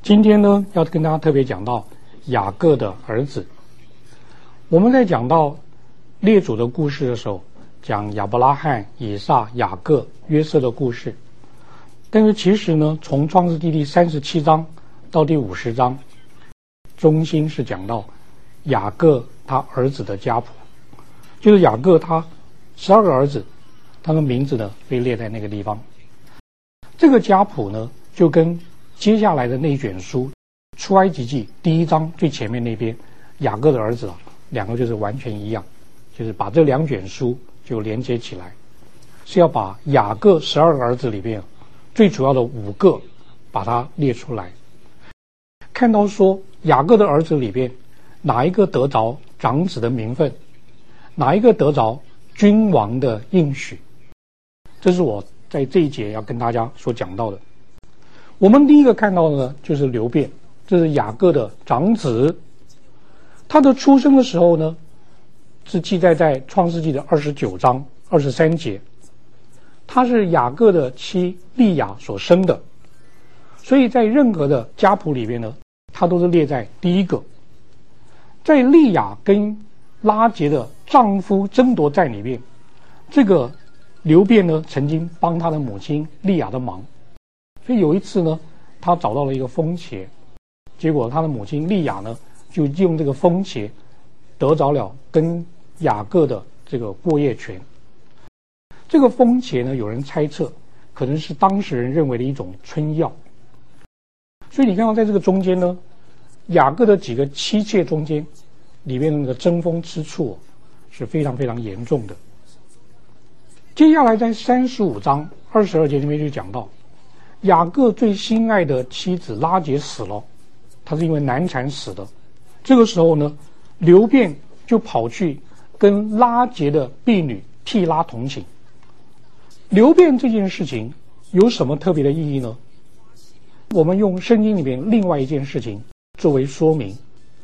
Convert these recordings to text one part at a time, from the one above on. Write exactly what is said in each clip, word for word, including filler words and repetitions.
今天呢，要跟大家特别讲到雅各的儿子。我们在讲到列祖的故事的时候，讲亚伯拉罕、以撒、雅各、约瑟的故事。但是其实呢，从创世纪第三十七章到第五十章，中心是讲到雅各他儿子的家谱，就是雅各他十二个儿子，他的名字呢被列在那个地方。这个家谱呢，就跟接下来的那一卷书出埃及记第一章最前面那边雅各的儿子啊，两个就是完全一样，就是把这两卷书就连接起来，是要把雅各十二个儿子里边最主要的五个把它列出来。看到说雅各的儿子里边哪一个得着长子的名分，哪一个得着君王的应许，这是我在这一节要跟大家所讲到的。我们第一个看到的呢，就是流便，这是雅各的长子。他的出生的时候呢，是记载在创世纪的二十九章二十三节。他是雅各的妻利亚所生的，所以在任何的家谱里面呢，他都是列在第一个。在利亚跟拉结的丈夫争夺战里面，这个流便呢曾经帮他的母亲利亚的忙，所以有一次呢，他找到了一个风茄，结果他的母亲利亚呢就用这个风茄得着了跟雅各的这个过夜权。这个风茄呢，有人猜测可能是当时人认为的一种春药。所以你看到在这个中间呢，雅各的几个妻妾中间，里面的那个争风吃醋是非常非常严重的。接下来在三十五章二十二节里面就讲到，雅各最心爱的妻子拉结死了，他是因为难产死的。这个时候呢，流便就跑去跟拉结的婢女替拉同寝。流便这件事情有什么特别的意义呢？我们用圣经里面另外一件事情作为说明。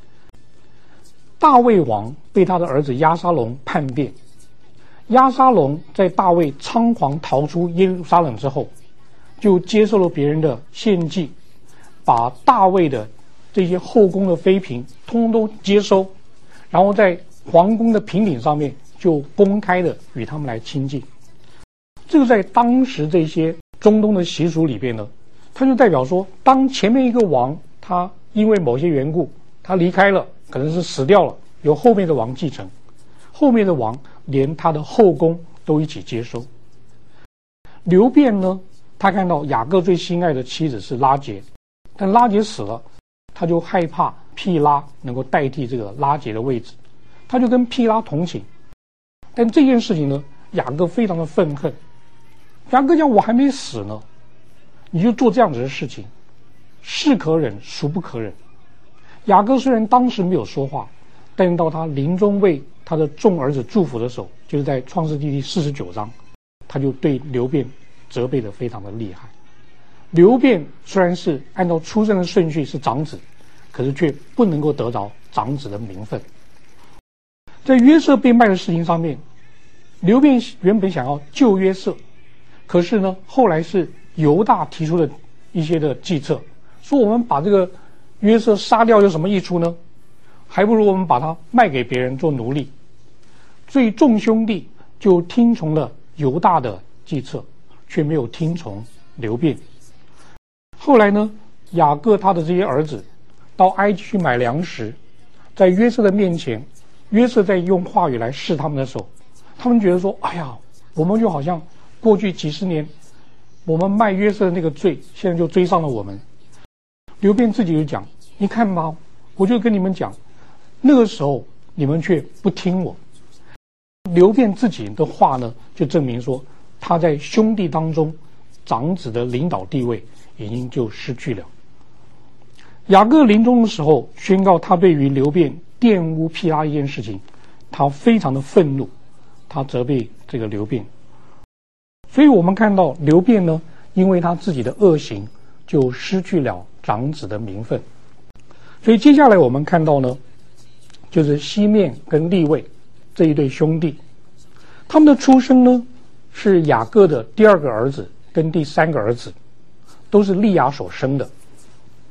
大卫王被他的儿子押沙龙叛变，押沙龙在大卫仓皇逃出耶路撒冷之后，就接受了别人的献祭，把大卫的这些后宫的妃嫔通通接收，然后在皇宫的平顶上面就公开的与他们来亲近。这个在当时这些中东的习俗里边呢，它就代表说，当前面一个王他因为某些缘故他离开了，可能是死掉了，由后面的王继承，后面的王连他的后宫都一起接收。流便呢，他看到雅各最心爱的妻子是拉结，但拉结死了，他就害怕毗拉能够代替这个拉结的位置，他就跟毗拉同寝。但这件事情呢，雅各非常的愤恨。雅各讲，我还没死呢，你就做这样子的事情，是可忍孰不可忍。雅各虽然当时没有说话，但到他临终为他的众儿子祝福的时候，就是在创世纪第四十九章，他就对流便责备得非常的厉害。流便虽然是按照出生的顺序是长子，可是却不能够得着长子的名分。在约瑟被卖的事情上面，流便原本想要救约瑟，可是呢，后来是犹大提出的一些的计策，说我们把这个约瑟杀掉有什么益处呢？还不如我们把他卖给别人做奴隶。所以众兄弟就听从了犹大的计策，却没有听从流便。后来呢，雅各他的这些儿子到埃及去买粮食，在约瑟的面前，约瑟在用话语来试他们的时候，他们觉得说，哎呀，我们就好像过去几十年我们卖约瑟的那个罪，现在就追上了我们。流便自己就讲，你看吧，我就跟你们讲，那个时候你们却不听我。流便自己的话呢，就证明说他在兄弟当中长子的领导地位已经就失去了。雅各临终的时候宣告，他对于流便玷污毗拉一件事情，他非常的愤怒，他责备这个流便。所以我们看到流便呢，因为他自己的恶行，就失去了长子的名分。所以接下来我们看到呢，就是西面跟利未这一对兄弟，他们的出生呢是雅各的第二个儿子跟第三个儿子，都是利亚所生的。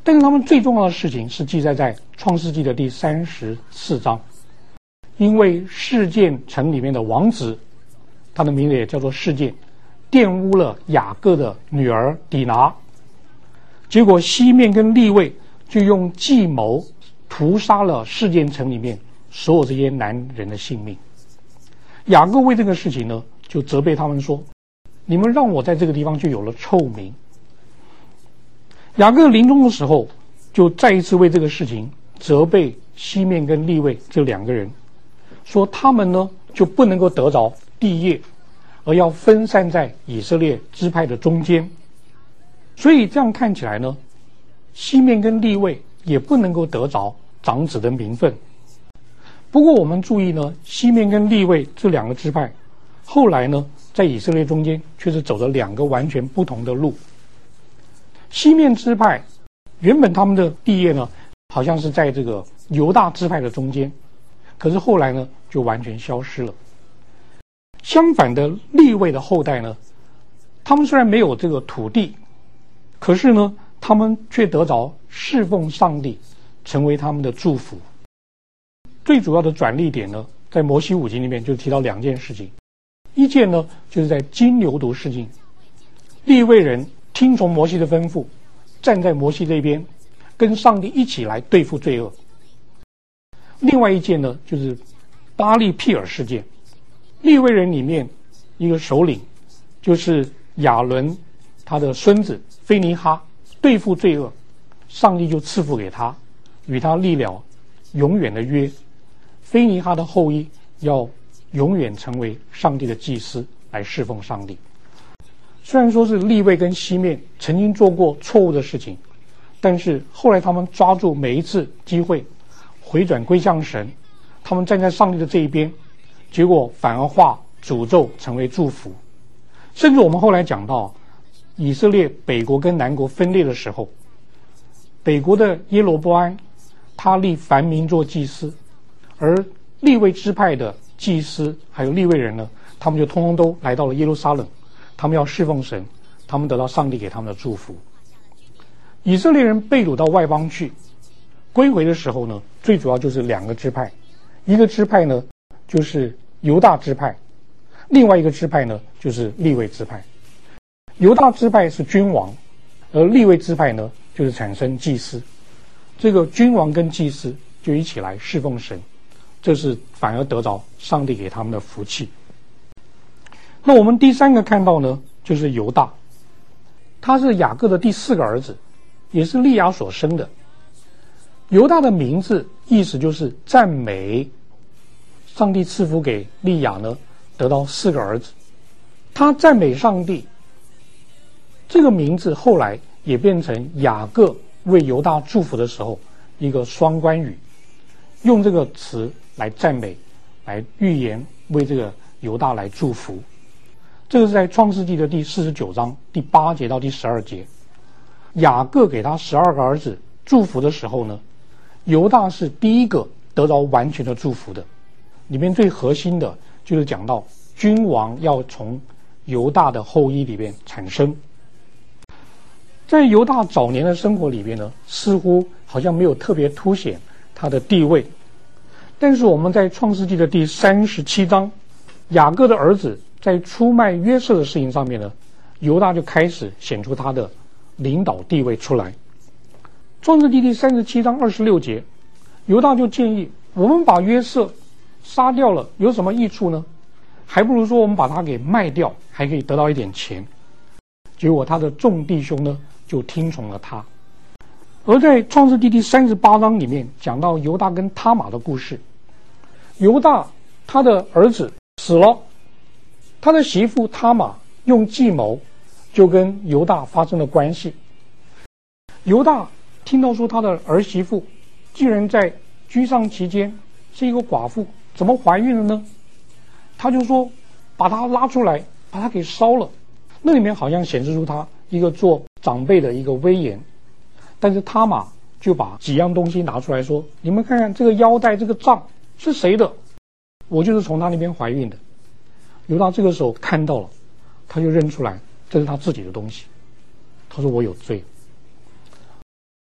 但是他们最重要的事情是记载在创世纪的第三十四章，因为示剑城里面的王子，他的名字也叫做示剑，玷污了雅各的女儿底拿，结果西面跟利未就用计谋屠杀了示剑城里面所有这些男人的性命。雅各为这个事情呢，就责备他们说，你们让我在这个地方就有了臭名。雅各临终的时候就再一次为这个事情责备西面跟利未这两个人，说他们呢就不能够得着地业，而要分散在以色列支派的中间。所以这样看起来呢，西面跟利未也不能够得着长子的名分。不过我们注意呢，西面跟利未这两个支派后来呢在以色列中间却是走了两个完全不同的路。西面支派原本他们的地业呢好像是在这个犹大支派的中间，可是后来呢就完全消失了。相反的，利未的后代呢，他们虽然没有这个土地，可是呢他们却得着侍奉上帝，成为他们的祝福。最主要的转捩点呢，在摩西五经里面就提到两件事情。一件呢就是在金牛犊事件，利未人听从摩西的吩咐，站在摩西这边，跟上帝一起来对付罪恶。另外一件呢就是巴利庇尔事件，利未人里面一个首领就是亚伦他的孙子菲尼哈对付罪恶，上帝就赐福给他，与他立了永远的约，菲尼哈的后裔要永远成为上帝的祭司，来侍奉上帝。虽然说是利未跟西面曾经做过错误的事情，但是后来他们抓住每一次机会回转归向神，他们站在上帝的这一边，结果反而化诅咒成为祝福。甚至我们后来讲到以色列北国跟南国分裂的时候，北国的耶罗波安他立凡民做祭司，而利未支派的祭司还有利未人呢，他们就通通都来到了耶路撒冷，他们要侍奉神，他们得到上帝给他们的祝福。以色列人被掳到外邦去，归回的时候呢，最主要就是两个支派，一个支派呢就是犹大支派，另外一个支派呢就是利未支派。犹大支派是君王，而利未支派呢就是产生祭司。这个君王跟祭司就一起来侍奉神，这是反而得着上帝给他们的福气。那我们第三个看到呢，就是犹大，他是雅各的第四个儿子，也是利亚所生的。犹大的名字意思就是赞美，上帝赐福给利亚呢，得到四个儿子，他赞美上帝。这个名字后来也变成雅各为犹大祝福的时候一个双关语，用这个词来赞美，来预言为这个犹大来祝福。这个是在创世纪的第四十九章第八节到第十二节，雅各给他十二个儿子祝福的时候呢，犹大是第一个得到完全的祝福的。里面最核心的就是讲到君王要从犹大的后裔里面产生。在犹大早年的生活里边呢，似乎好像没有特别凸显他的地位，但是我们在创世纪的第三十七章，雅各的儿子在出卖约瑟的事情上面呢，犹大就开始显出他的领导地位出来。创世纪第三十七章二十六节，犹大就建议，我们把约瑟杀掉了有什么益处呢？还不如说我们把他给卖掉，还可以得到一点钱。结果他的众弟兄呢就听从了他。而在创世纪第三十八章里面讲到犹大跟他玛的故事，犹大他的儿子死了，他的媳妇他玛用计谋就跟犹大发生了关系。犹大听到说他的儿媳妇既然在居上期间是一个寡妇，怎么怀孕了呢？他就说把她拉出来，把她给烧了。那里面好像显示出他一个做长辈的一个威严。但是他玛就把几样东西拿出来说，你们看看这个腰带这个杖是谁的，我就是从他那边怀孕的。犹大这个时候看到了，他就认出来这是他自己的东西，他说我有罪。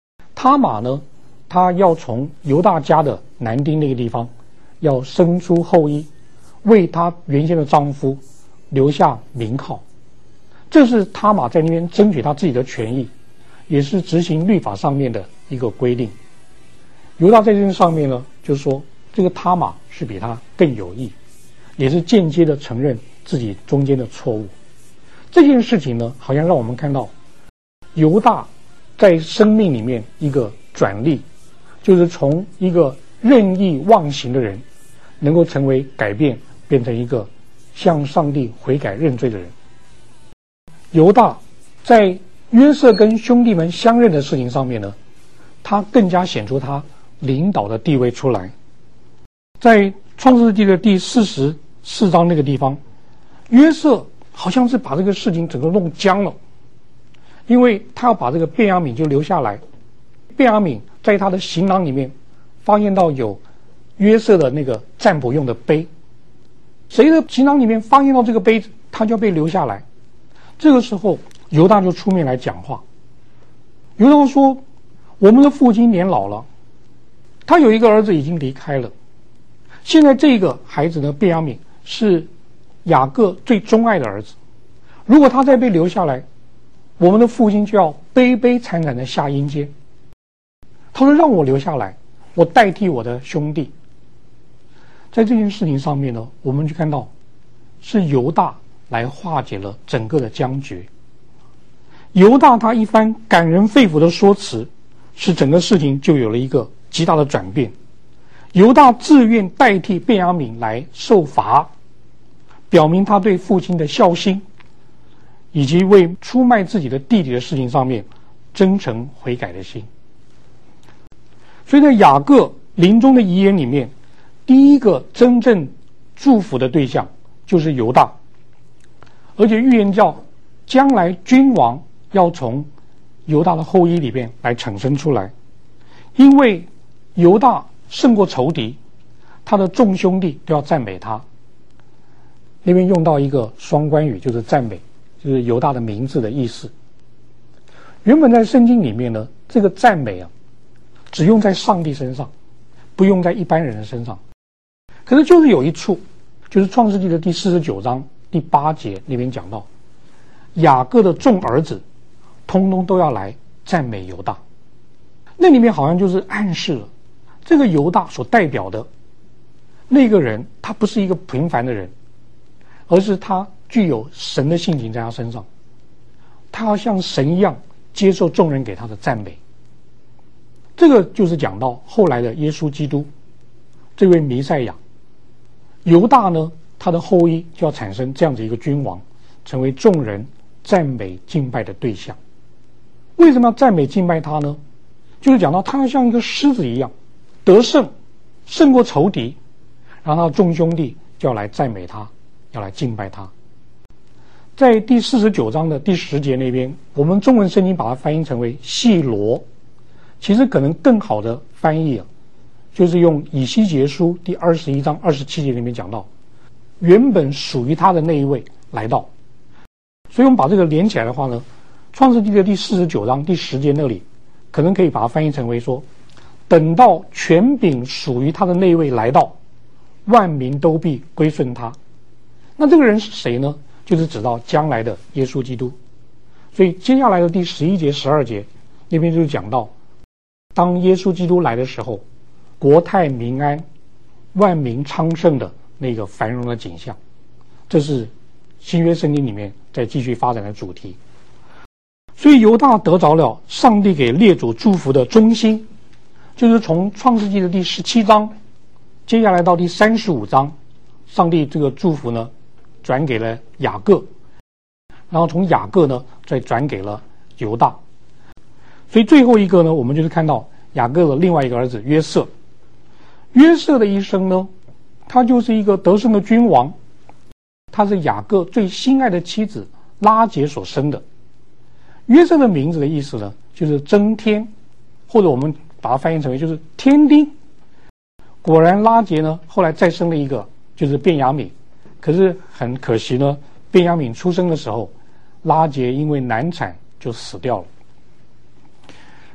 他玛呢，他要从犹大家的南丁那个地方，要生出后裔，为他原先的丈夫留下名号。这是他玛在那边争取他自己的权益，也是执行律法上面的一个规定。犹大在这上面呢，就是说这个他玛是比他更有益，也是间接的承认自己中间的错误。这件事情呢，好像让我们看到犹大在生命里面一个转捩，就是从一个任意妄行的人，能够成为改变，变成一个向上帝悔改认罪的人。犹大在约瑟跟兄弟们相认的事情上面呢，他更加显出他领导的地位出来。在创世纪的第四十四章那个地方，约瑟好像是把这个事情整个弄僵了，因为他要把这个便雅悯就留下来。便雅悯在他的行囊里面发现到有约瑟的那个占卜用的杯，谁的行囊里面发现到这个杯子，他就要被留下来。这个时候犹大就出面来讲话。犹大说，我们的父亲年老了，他有一个儿子已经离开了，现在这个孩子呢，便雅悯是雅各最钟爱的儿子，如果他再被留下来，我们的父亲就要悲悲惨惨的下阴间。他说让我留下来，我代替我的兄弟。在这件事情上面呢，我们就看到是犹大来化解了整个的僵局。犹大他一番感人肺腑的说辞，使整个事情就有了一个极大的转变。犹大自愿代替便雅悯来受罚，表明他对父亲的孝心，以及为出卖自己的弟弟的事情上面真诚悔改的心。所以在雅各临终的遗言里面，第一个真正祝福的对象就是犹大，而且预言叫将来君王要从犹大的后裔里边来产生出来，因为犹大胜过仇敌，他的众兄弟都要赞美他。那边用到一个双关语，就是赞美，就是犹大的名字的意思。原本在圣经里面呢，这个赞美啊，只用在上帝身上，不用在一般人的身上。可是就是有一处，就是创世纪的第四十九章第八节那边讲到，雅各的众儿子通通都要来赞美犹大。那里面好像就是暗示了这个犹大所代表的那个人，他不是一个平凡的人，而是他具有神的性情在他身上，他要像神一样接受众人给他的赞美。这个就是讲到后来的耶稣基督这位弥赛亚。犹大呢，他的后裔就要产生这样子一个君王，成为众人赞美敬拜的对象。为什么要赞美敬拜他呢？就是讲到他要像一个狮子一样得胜，胜过仇敌，然后众兄弟就要来赞美他，要来敬拜他。在第四十九章的第十节那边，我们中文圣经把它翻译成为细罗，其实可能更好的翻译啊，就是用以西结书第二十一章二十七节里面讲到，原本属于他的那一位来到。所以我们把这个连起来的话呢，创世纪的第四十九章第十节那里可能可以把它翻译成为说，等到权柄属于他的那一位来到，万民都必归顺他。那这个人是谁呢？就是指到将来的耶稣基督。所以接下来的第十一节十二节那边就是讲到，当耶稣基督来的时候，国泰民安，万民昌盛的那个繁荣的景象。这是新约圣经里面在继续发展的主题。所以犹大得着了上帝给列祖祝福的中心，就是从创世纪的第十七章接下来到第三十五章，上帝这个祝福呢转给了雅各，然后从雅各呢再转给了犹大。所以最后一个呢，我们就是看到雅各的另外一个儿子约瑟。约瑟的一生呢，他就是一个得胜的君王，他是雅各最心爱的妻子拉结所生的。约瑟的名字的意思呢，就是增添，或者我们把它翻译成为就是添丁。果然拉结呢后来再生了一个，就是便雅悯。可是很可惜呢，便雅悯出生的时候，拉结因为难产就死掉了。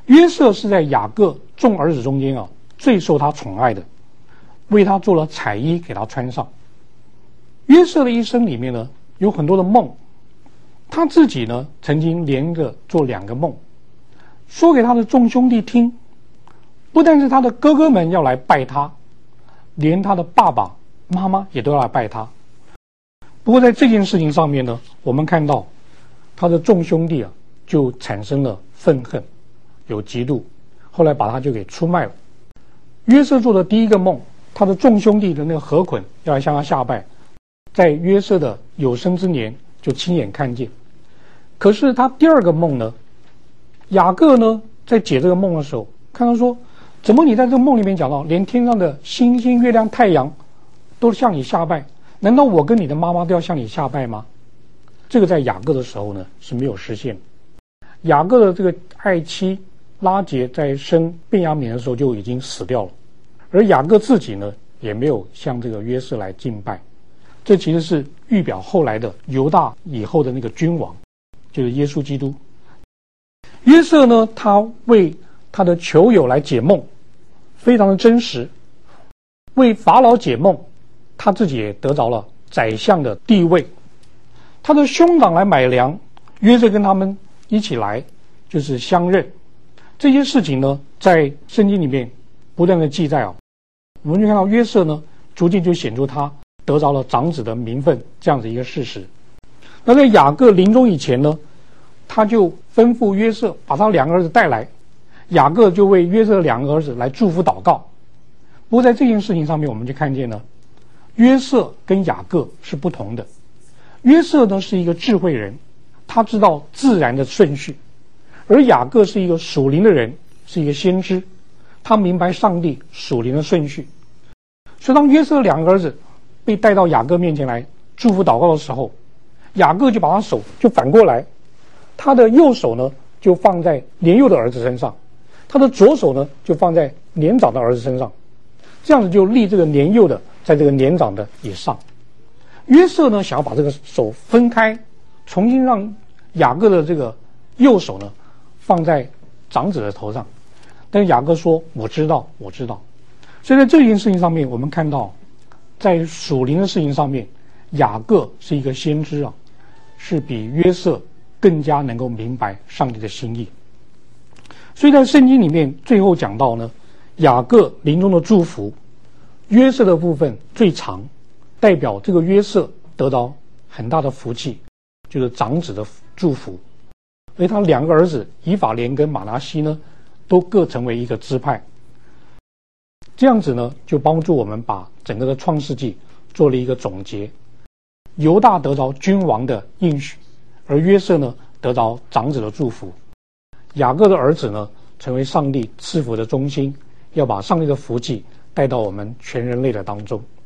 约瑟是在雅各众儿子中间啊最受他宠爱的，为他做了彩衣给他穿上。约瑟的一生里面呢，有很多的梦，他自己呢曾经连着做两个梦，说给他的众兄弟听。不但是他的哥哥们要来拜他，连他的爸爸妈妈也都要来拜他。不过在这件事情上面呢，我们看到他的众兄弟啊就产生了愤恨，有嫉妒，后来把他就给出卖了。约瑟做的第一个梦，他的众兄弟的那个河捆要来向他下拜，在约瑟的有生之年就亲眼看见。可是他第二个梦呢，雅各呢在解这个梦的时候看到说，怎么你在这个梦里面讲到连天上的星星月亮太阳都向你下拜，难道我跟你的妈妈都要向你下拜吗？这个在雅各的时候呢是没有实现。雅各的这个爱妻拉结在生便雅悯的时候就已经死掉了，而雅各自己呢也没有向这个约瑟来敬拜。这其实是预表后来的犹大以后的那个君王，就是耶稣基督。约瑟呢，他为他的囚友来解梦，非常的真实。为法老解梦，他自己也得着了宰相的地位。他的兄长来买粮，约瑟跟他们一起来，就是相认。这些事情呢，在圣经里面不断的记载啊，我们就看到约瑟呢，逐渐就显出他得着了长子的名分这样子一个事实。那在雅各临终以前呢，他就吩咐约瑟把他两个儿子带来，雅各就为约瑟的两个儿子来祝福祷告。不过在这件事情上面，我们就看见呢，约瑟跟雅各是不同的。约瑟呢是一个智慧人，他知道自然的顺序，而雅各是一个属灵的人，是一个先知，他明白上帝属灵的顺序。所以当约瑟两个儿子被带到雅各面前来祝福祷告的时候，雅各就把他手就反过来，他的右手呢就放在年幼的儿子身上，他的左手呢就放在年长的儿子身上，这样子就立这个年幼的在这个年长的以上。约瑟呢想要把这个手分开，重新让雅各的这个右手呢放在长子的头上，但是雅各说我知道我知道。所以在这件事情上面，我们看到在属灵的事情上面，雅各是一个先知啊，是比约瑟更加能够明白上帝的心意。所以在圣经里面最后讲到呢，雅各临终的祝福，约瑟的部分最长，代表这个约瑟得到很大的福气，就是长子的祝福。而他两个儿子以法莲跟马拿西呢，都各成为一个支派。这样子呢，就帮助我们把整个的创世纪做了一个总结。犹大得着君王的应许，而约瑟呢得着长子的祝福。雅各的儿子呢成为上帝赐福的中心，要把上帝的福气带到我们全人类的当中。